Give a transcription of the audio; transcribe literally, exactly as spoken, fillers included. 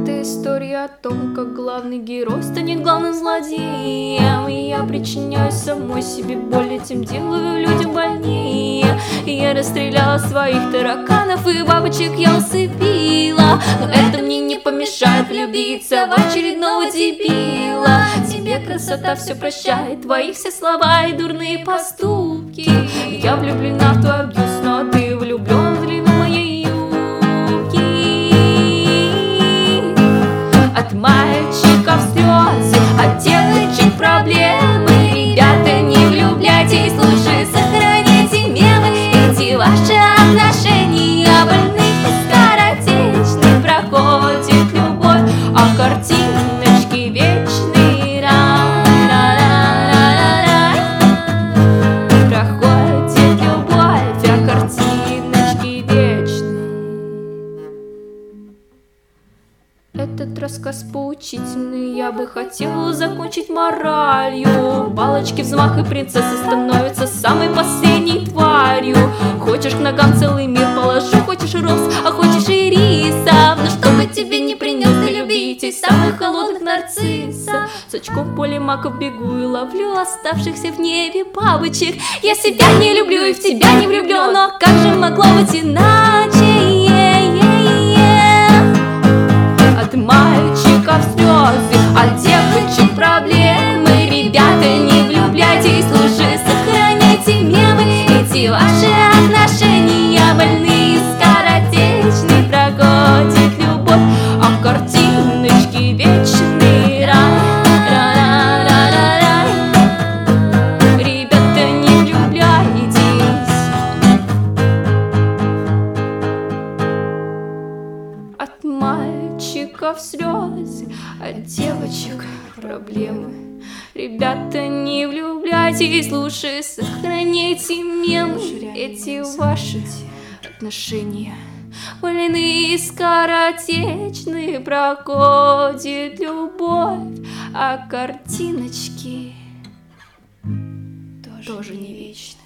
Это история о том, как главный герой станет главным злодеем. И я причиняю самой себе боль, этим делаю людям больнее. И я расстреляла своих тараканов, и бабочек я усыпила. Но это мне не помешает влюбиться в очередного дебила. Тебе красота все прощает, твои все слова и дурные поступки. Я влюблена в твой абьюз, но ты влюблен в длину моей юбки. От мальчиков слезы, от девочек проблемы. Ребята, не влюбляйтесь, лучше сохраните мемы. Эти ваши отношения больны и скоротечны. Проходит любовь, а картиночки вечные. Ра-ра-ра-ра-ра. Проходит любовь, а картиночки вечные. Этот рассказ поучительный, я бы хотела закончить моралью. Палочки взмах, и принцесса становится самой последней тварью. Хочешь к ногам целый мир положу, хочешь роз, а хочешь и рисов. Но чтобы тебе не принес ты любить самых холодных нарциссов. С очком в поле маков бегу и ловлю оставшихся в небе бабочек. Я себя не люблю и в тебя не влюблен, но как же могло быть иначе? От мальчиков слезы, от девочек проблемы. Ребята, не влюбляйтесь, лучше сохраняйте мемы. Эти ваши отношения больны и скоротечны. Проходит любовь, а картиночки вечные. Ра-ра-ра-ра-ра. Ребята, не влюбляйтесь. От мальчиков слезы, от девочек проблемы. Ребята, не влюбляйтесь, лучше сохраняйте мемы. Эти ваши отношения больны и скоротечны. Проходит любовь, а картиночки тоже не вечны.